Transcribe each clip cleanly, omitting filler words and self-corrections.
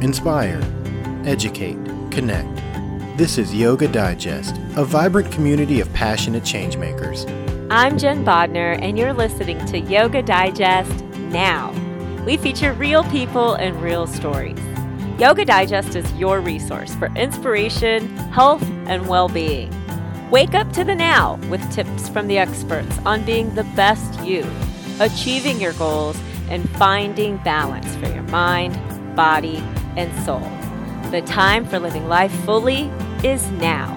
inspire, educate, connect. This is Yoga Digest, a vibrant community of passionate changemakers. I'm Jen Bodner, and you're listening to Yoga Digest Now. We feature real people and real stories. Yoga Digest is your resource for inspiration, health, and well-being. Wake up to the now with tips from the experts on being the best you, achieving your goals, and finding balance for your mind, body, and soul. The time for living life fully is now.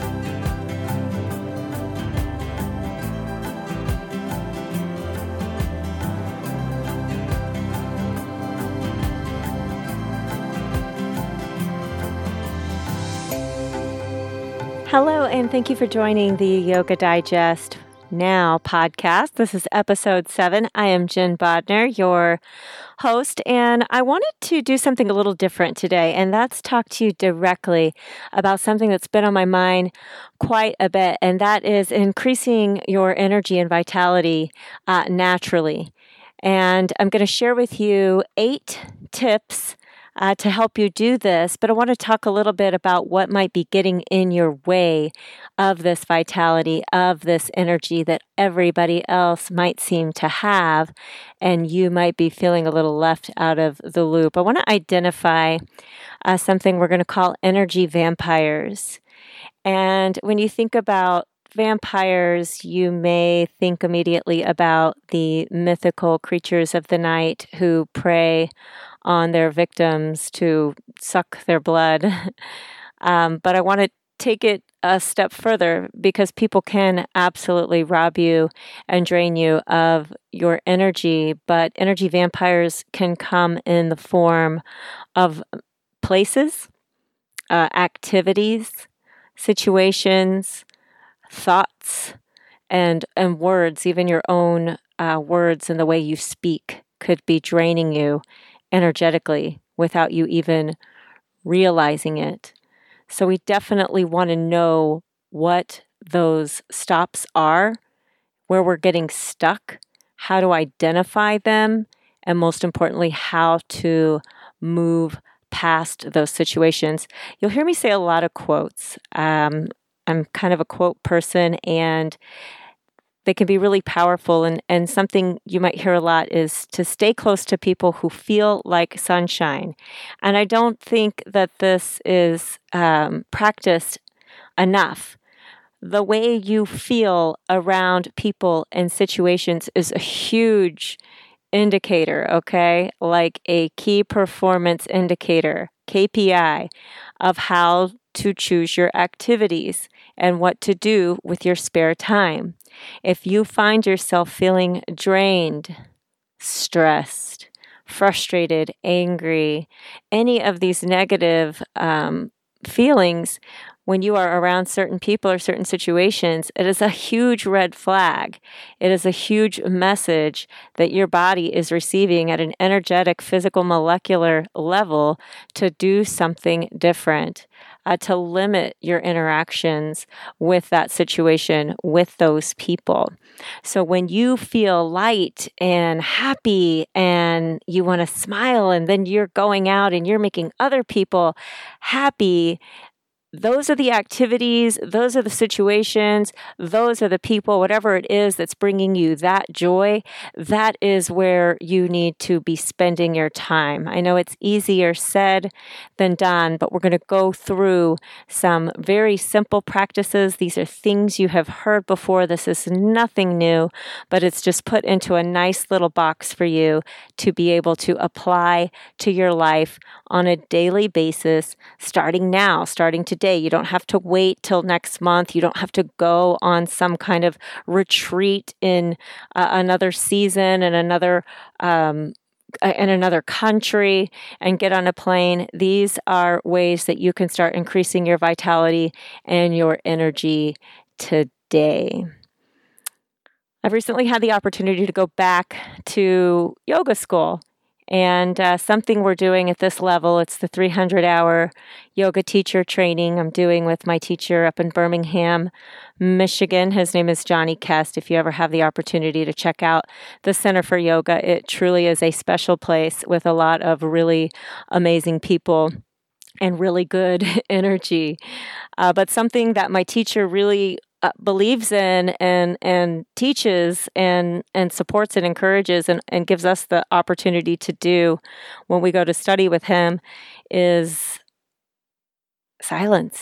Hello, and thank you for joining the Yoga Digest Now podcast. This is episode 7. I am Jen Bodner, your host, and I wanted to do something a little different today, and that's talk to you directly about something that's been on my mind quite a bit, and that is increasing your energy and vitality naturally. And I'm going to share with you 8 tips to help you do this, but I want to talk a little bit about what might be getting in your way of this vitality, of this energy that everybody else might seem to have, and you might be feeling a little left out of the loop. I want to identify something we're going to call energy vampires. And when you think about vampires, you may think immediately about the mythical creatures of the night who prey on their victims to suck their blood. But I want to take it a step further because people can absolutely rob you and drain you of your energy. But energy vampires can come in the form of places, activities, situations, thoughts, and words. Even your own words and the way you speak could be draining you energetically without you even realizing it. So we definitely want to know what those stops are, where we're getting stuck, how to identify them, and most importantly, how to move past those situations. You'll hear me say a lot of quotes. I'm kind of a quote person, and they can be really powerful, and something you might hear a lot is to stay close to people who feel like sunshine. And I don't think that this is practiced enough. The way you feel around people and situations is a huge indicator, okay? Like a key performance indicator, KPI, of how to choose your activities and what to do with your spare time. If you find yourself feeling drained, stressed, frustrated, angry, any of these negative feelings, when you are around certain people or certain situations, it is a huge red flag. It is a huge message that your body is receiving at an energetic, physical, molecular level to do something different, to limit your interactions with that situation, with those people. So when you feel light and happy and you want to smile and then you're going out and you're making other people happy, those are the activities, those are the situations, those are the people, whatever it is that's bringing you that joy, that is where you need to be spending your time. I know it's easier said than done, but we're going to go through some very simple practices. These are things you have heard before. This is nothing new, but it's just put into a nice little box for you to be able to apply to your life on a daily basis, starting now, starting today. You don't have to wait till next month. You don't have to go on some kind of retreat in another season and another in another country and get on a plane. These are ways that you can start increasing your vitality and your energy today. I've recently had the opportunity to go back to yoga school. And something we're doing at this level, it's the 300-hour yoga teacher training I'm doing with my teacher up in Birmingham, Michigan. His name is Johnny Kest. If you ever have the opportunity to check out the Center for Yoga, it truly is a special place with a lot of really amazing people and really good energy. But something that my teacher really believes in and teaches and supports and encourages and gives us the opportunity to do when we go to study with him is silence.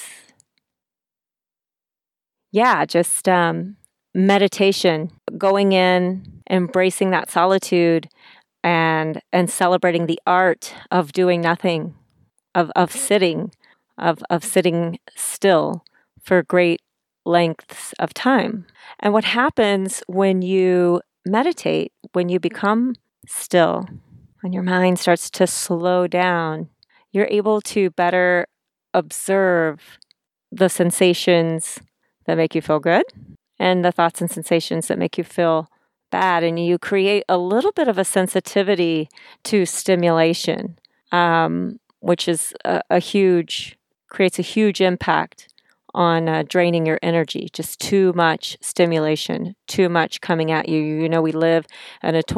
Yeah, just meditation, going in, embracing that solitude and celebrating the art of doing nothing, of sitting, of sitting still for great lengths of time. And what happens when you meditate, when you become still, when your mind starts to slow down, you're able to better observe the sensations that make you feel good and the thoughts and sensations that make you feel bad. And you create a little bit of a sensitivity to stimulation, which is creates a huge impact on draining your energy. Just too much stimulation, too much coming at you. You know, we live in a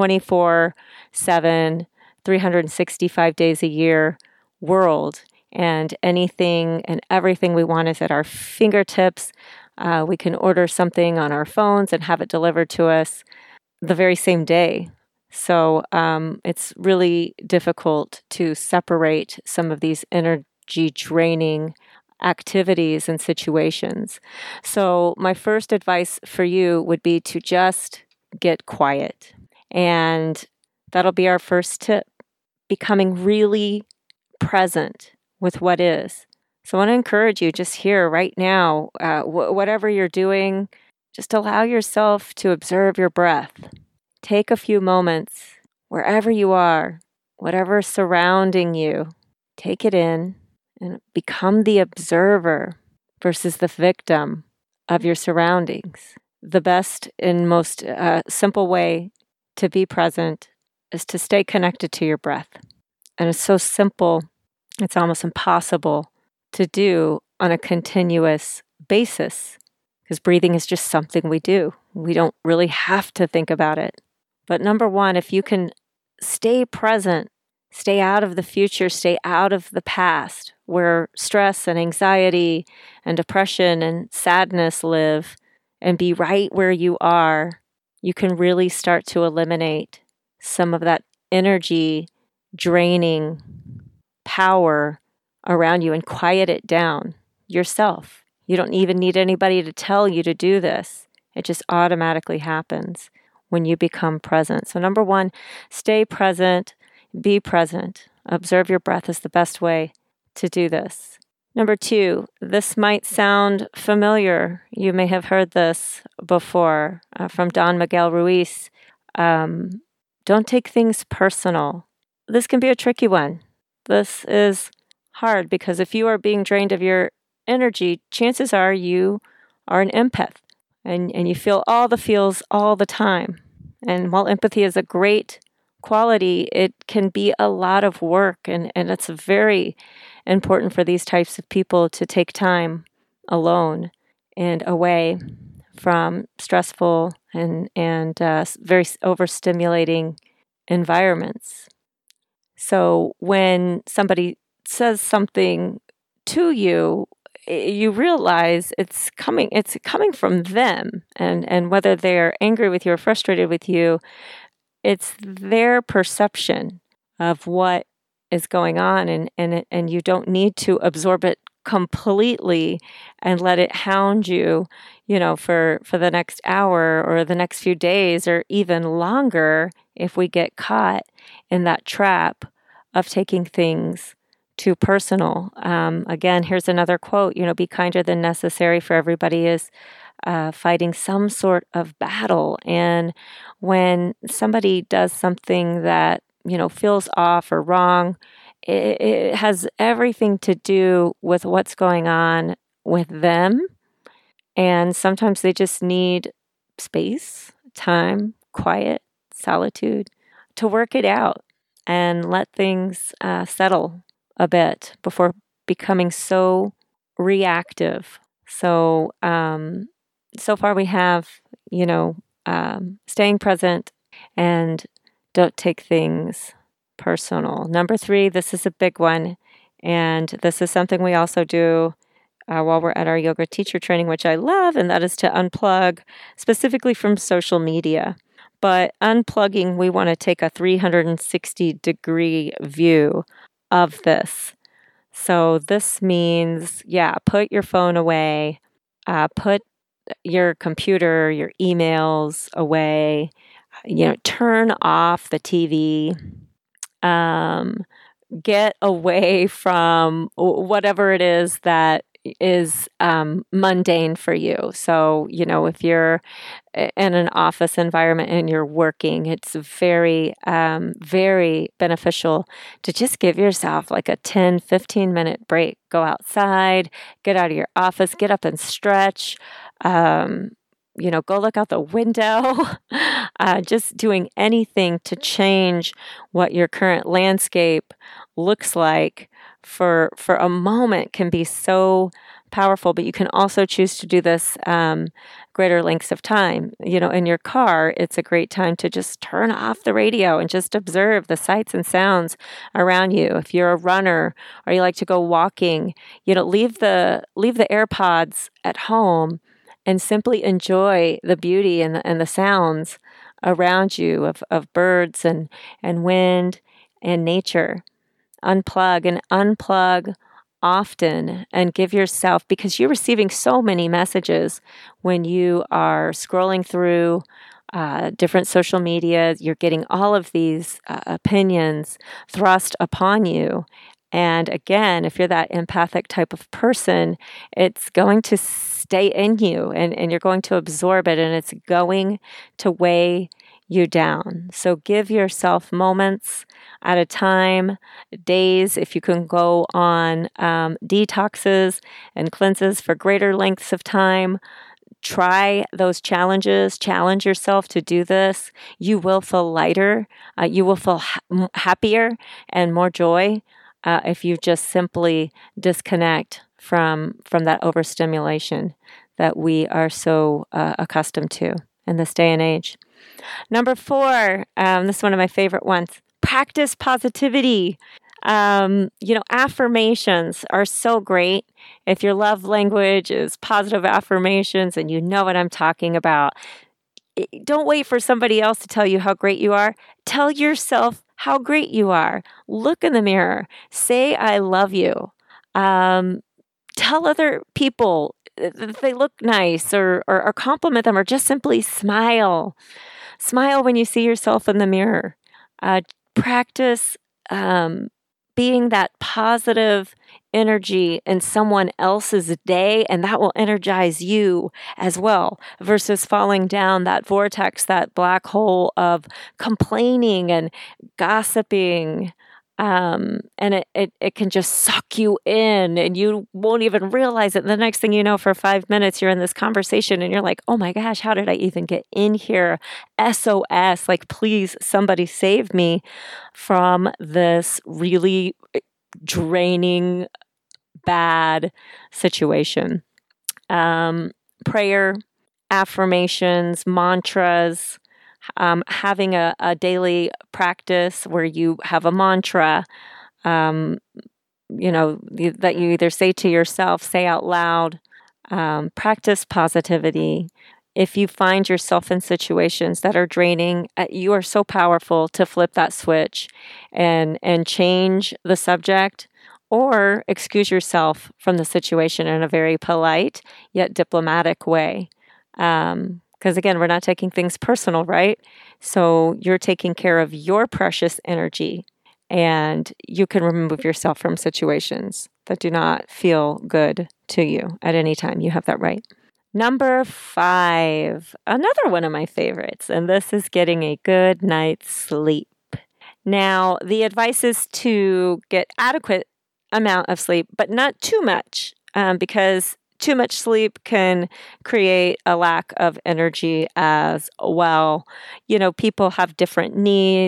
24/7, 365 days a year world, and anything and everything we want is at our fingertips. We can order something on our phones and have it delivered to us the very same day. So it's really difficult to separate some of these energy draining activities and situations. So my first advice for you would be to just get quiet. And that'll be our first tip, becoming really present with what is. So I want to encourage you just here right now, whatever you're doing, just allow yourself to observe your breath. Take a few moments wherever you are, whatever's surrounding you, take it in and become the observer versus the victim of your surroundings. The best and most simple way to be present is to stay connected to your breath. And it's so simple, it's almost impossible to do on a continuous basis because breathing is just something we do. We don't really have to think about it. But number one, if you can stay present, stay out of the future, stay out of the past where stress and anxiety and depression and sadness live, and be right where you are, you can really start to eliminate some of that energy draining power around you and quiet it down yourself. You don't even need anybody to tell you to do this. It just automatically happens when you become present. So number one, stay present, be present. Observe your breath is the best way to do this. Number two, this might sound familiar. You may have heard this before from Don Miguel Ruiz. Don't take things personal. This can be a tricky one. This is hard because if you are being drained of your energy, chances are you are an empath and you feel all the feels all the time. And while empathy is a great quality, it can be a lot of work, and it's very important for these types of people to take time alone and away from stressful and very overstimulating environments. So when somebody says something to you, you realize it's coming from them, and whether they're angry with you or frustrated with you, it's their perception of what is going on, and you don't need to absorb it completely and let it hound you, for the next hour or the next few days or even longer if we get caught in that trap of taking things too personal. Again, here's another quote, be kinder than necessary, for everybody is fighting some sort of battle. And when somebody does something that, feels off or wrong, it has everything to do with what's going on with them. And sometimes they just need space, time, quiet, solitude to work it out. and let things settle a bit before becoming so reactive. So, so far we have, staying present and don't take things personal. Number 3, this is a big one. And this is something we also do while we're at our yoga teacher training, which I love, and that is to unplug specifically from social media. But unplugging, we want to take a 360-degree view of this. So this means, put your phone away, put your computer, your emails away, turn off the TV, get away from whatever it is that is mundane for you. So, if you're in an office environment and you're working, it's very, very beneficial to just give yourself like a 10, 15-minute break. Go outside, get out of your office, get up and stretch, go look out the window, just doing anything to change what your current landscape looks like for a moment can be so powerful. But you can also choose to do this greater lengths of time. In your car, it's a great time to just turn off the radio and just observe the sights and sounds around you. If you're a runner or you like to go walking, leave the AirPods at home and simply enjoy the beauty and the sounds around you of birds and wind and nature. Unplug often and give yourself, because you're receiving so many messages when you are scrolling through different social media. You're getting all of these opinions thrust upon you. And again, if you're that empathic type of person, it's going to stay in you and you're going to absorb it, and it's going to weigh you down. So give yourself moments at a time, days, if you can go on detoxes and cleanses for greater lengths of time. Try those challenges. Challenge yourself to do this. You will feel lighter. You will feel happier and more joy if you just simply disconnect from that overstimulation that we are so accustomed to in this day and age. Number 4, this is one of my favorite ones. Practice positivity. Affirmations are so great. If your love language is positive affirmations and you know what I'm talking about, don't wait for somebody else to tell you how great you are. Tell yourself how great you are. Look in the mirror. Say, I love you. Tell other people that they look nice or compliment them, or just simply smile. Smile when you see yourself in the mirror. Practice being that positive energy in someone else's day, and that will energize you as well, versus falling down that vortex, that black hole of complaining and gossiping. And it can just suck you in and you won't even realize it. And the next thing you know, for 5 minutes, you're in this conversation and you're like, oh my gosh, how did I even get in here? SOS, like, please, somebody save me from this really draining, bad situation. Prayer, affirmations, mantras, having a daily practice where you have a mantra, that you either say to yourself, say out loud, practice positivity. If you find yourself in situations that are draining, you are so powerful to flip that switch and change the subject, or excuse yourself from the situation in a very polite yet diplomatic way. Because again, we're not taking things personal, right? So you're taking care of your precious energy, and you can remove yourself from situations that do not feel good to you at any time. You have that right. Number 5, another one of my favorites, and this is getting a good night's sleep. Now, the advice is to get adequate amount of sleep, but not too much, because too much sleep can create a lack of energy as well. People have different needs.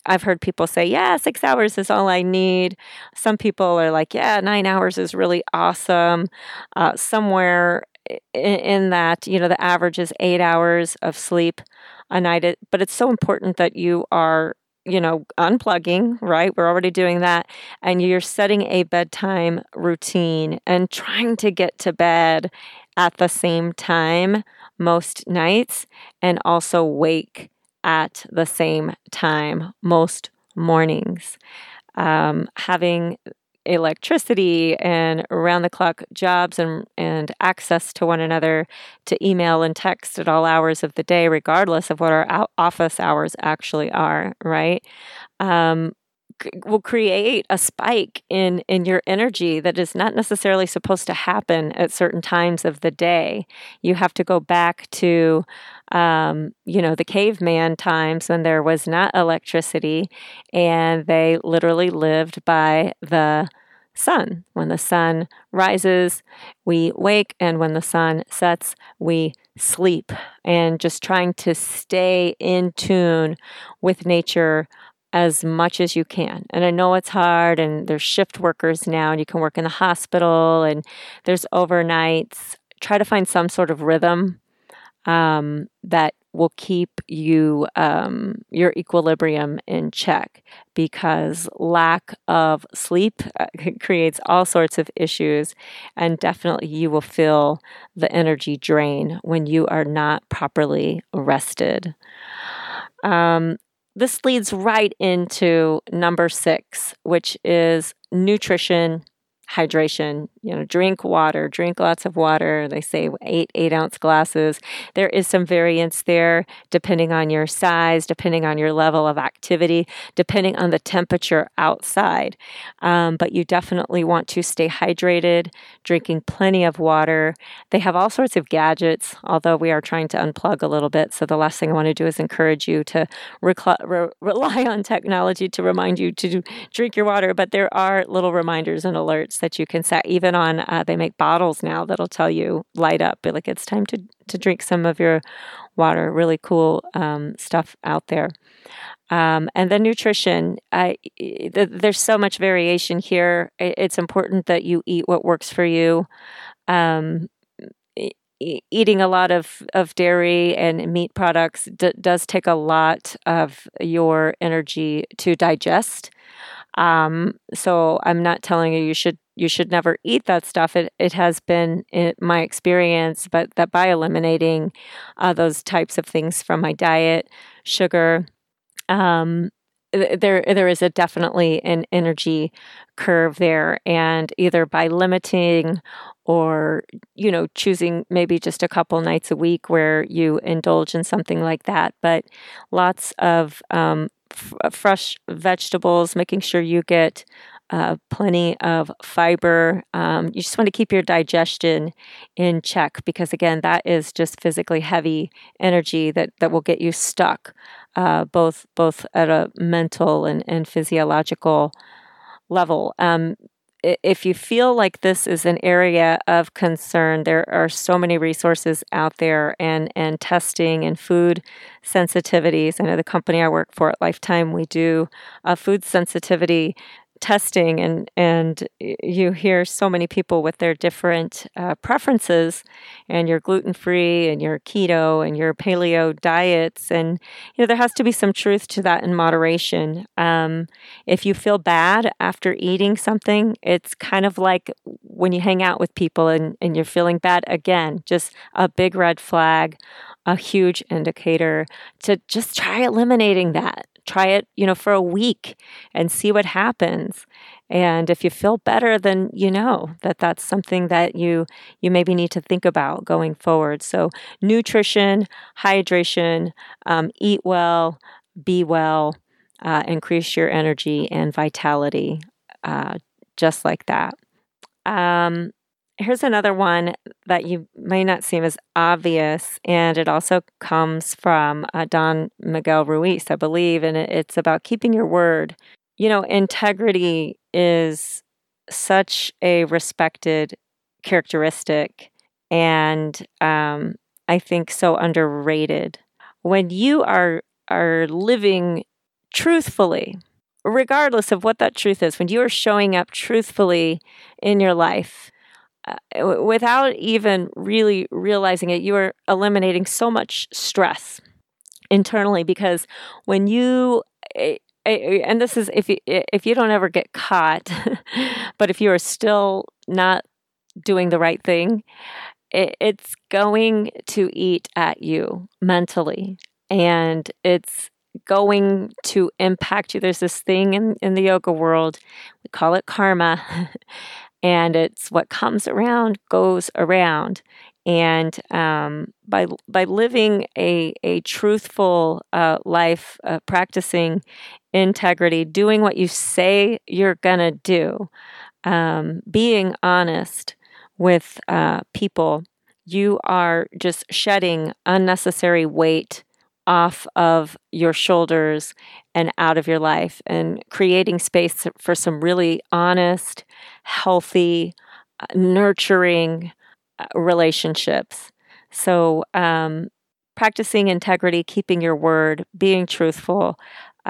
I've heard people say, yeah, 6 hours is all I need. Some people are like, yeah, 9 hours is really awesome. Somewhere in that, the average is 8 hours of sleep a night. But it's so important that you are, unplugging, right? We're already doing that. And you're setting a bedtime routine and trying to get to bed at the same time most nights, and also wake at the same time most mornings. Having electricity and around the clock jobs and access to one another to email and text at all hours of the day, regardless of what our office hours actually are, right? Um, will create a spike in your energy that is not necessarily supposed to happen at certain times of the day. You have to go back to the caveman times when there was not electricity, and they literally lived by the sun. When the sun rises, we wake, and when the sun sets, we sleep. And just trying to stay in tune with nature as much as you can. And I know it's hard, and there's shift workers now, and you can work in the hospital, and there's overnights. Try to find some sort of rhythm that will keep you your equilibrium in check, because lack of sleep creates all sorts of issues, and definitely you will feel the energy drain when you are not properly rested. This leads right into number 6, which is nutrition, hydration. Drink water, drink lots of water. They say 8-ounce glasses. There is some variance there depending on your size, depending on your level of activity, depending on the temperature outside. But you definitely want to stay hydrated, drinking plenty of water. They have all sorts of gadgets, although we are trying to unplug a little bit. So the last thing I want to do is encourage you to rely on technology to remind you to drink your water. But there are little reminders and alerts that you can set, even on, they make bottles now that'll tell you, light up, be like, it's time to drink some of your water. Really cool stuff out there. And then nutrition, there's so much variation here. It's important that you eat what works for you. Eating a lot of dairy and meat products does take a lot of your energy to digest. So I'm not telling you you should never eat that stuff. It has been in my experience, but that by eliminating those types of things from my diet, sugar, there is definitely an energy curve there, and either by limiting or choosing maybe just a couple nights a week where you indulge in something like that, but lots of fresh vegetables, making sure you get plenty of fiber. You just want to keep your digestion in check, because again, that is just physically heavy energy that will get you stuck, both at a mental and physiological level. If you feel like this is an area of concern, there are so many resources out there, and testing and food sensitivities. I know the company I work for at Lifetime, we do food sensitivity testing, and you hear so many people with their different preferences, and your gluten-free and your keto and your paleo diets, and there has to be some truth to that in moderation. If you feel bad after eating something, it's kind of like when you hang out with people and you're feeling bad, again, just a big red flag, a huge indicator to just try eliminating that. Try it, for a week and see what happens. And if you feel better, then that's something that you maybe need to think about going forward. So nutrition, hydration, eat well, be well, increase your energy and vitality, just like that. Here's another one that you may not seem as obvious, and it also comes from Don Miguel Ruiz, I believe, and it's about keeping your word. Integrity is such a respected characteristic, and I think so underrated. When you are living truthfully, regardless of what that truth is, when you are showing up truthfully in your life, without even really realizing it, you are eliminating so much stress internally, because when you and this is if you don't ever get caught, but if you are still not doing the right thing, it's going to eat at you mentally, and it's going to impact you. There's this thing in the yoga world, we call it karma, and it's what comes around goes around. And by living a truthful life, practicing integrity, doing what you say you're gonna do, being honest with people, you are just shedding unnecessary weight off of your shoulders and out of your life, and creating space for some really honest, healthy, nurturing relationships. So, practicing integrity, keeping your word, being truthful,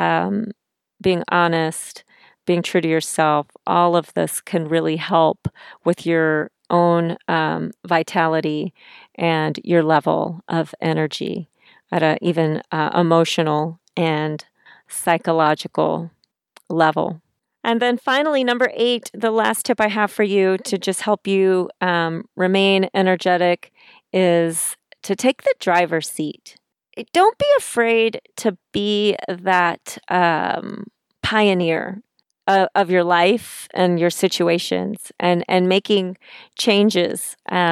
being honest, being true to yourself, all of this can really help with your own vitality and your level of energy at a even emotional and psychological level. And then finally, number 8, the last tip I have for you to just help you remain energetic is to take the driver's seat. Don't be afraid to be that pioneer of your life and your situations, and making changes.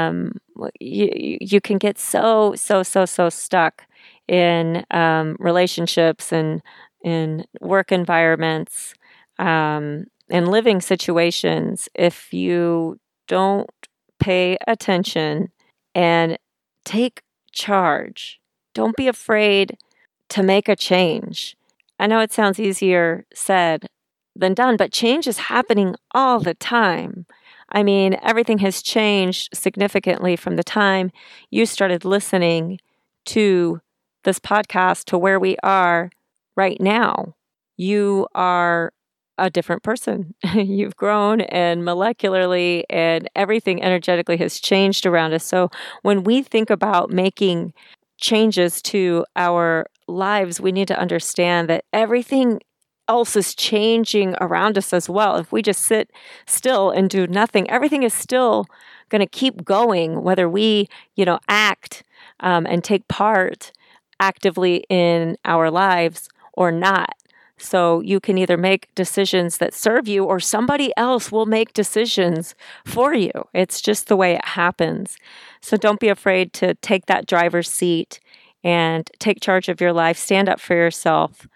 You can get so stuck in relationships and in work environments, in living situations, if you don't pay attention and take charge. Don't be afraid to make a change. I know it sounds easier said than done, but change is happening all the time. I mean, everything has changed significantly from the time you started listening to this podcast to where we are right now. You are a different person. You've grown, and molecularly and everything energetically has changed around us. So when we think about making changes to our lives, we need to understand that everything else is changing around us as well. If we just sit still and do nothing, everything is still going to keep going, whether we, act and take part actively in our lives or not. So you can either make decisions that serve you, or somebody else will make decisions for you. It's just the way it happens. So don't be afraid to take that driver's seat and take charge of your life. Stand up for yourself.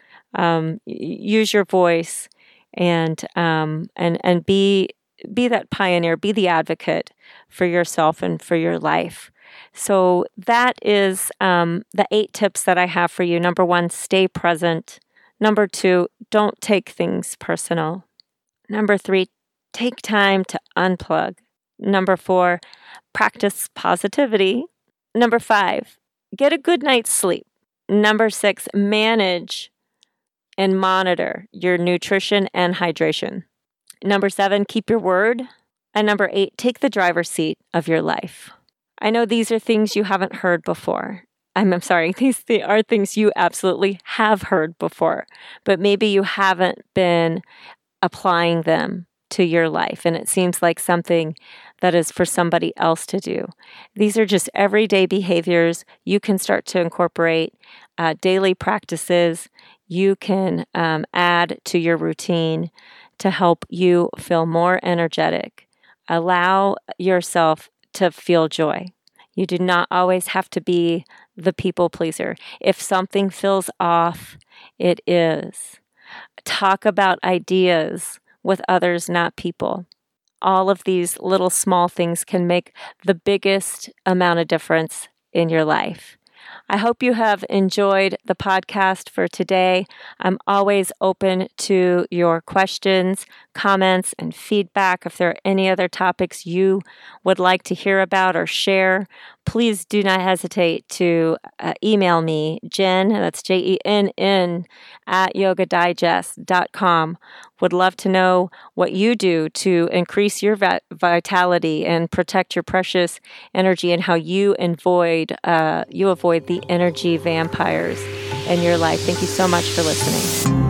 Use your voice, and be that pioneer. Be the advocate for yourself and for your life. So that is the 8 tips that I have for you. Number 1, stay present. Number 2, don't take things personal. Number 3, take time to unplug. Number 4, practice positivity. Number 5, get a good night's sleep. Number 6, manage and monitor your nutrition and hydration. Number 7, keep your word. And number 8, take the driver's seat of your life. I know these are things you haven't heard before. I'm sorry, these are things you absolutely have heard before, but maybe you haven't been applying them to your life, and it seems like something that is for somebody else to do. These are just everyday behaviors you can start to incorporate, daily practices you can add to your routine to help you feel more energetic. Allow yourself to feel joy. You do not always have to be the people pleaser. If something feels off, it is. Talk about ideas with others, not people. All of these little small things can make the biggest amount of difference in your life. I hope you have enjoyed the podcast for today. I'm always open to your questions, comments, and feedback. If there are any other topics you would like to hear about or share, please do not hesitate to email me, Jen, that's JENN, at yogadigest.com. Would love to know what you do to increase your vitality and protect your precious energy, and how you avoid the energy vampires in your life. Thank you so much for listening.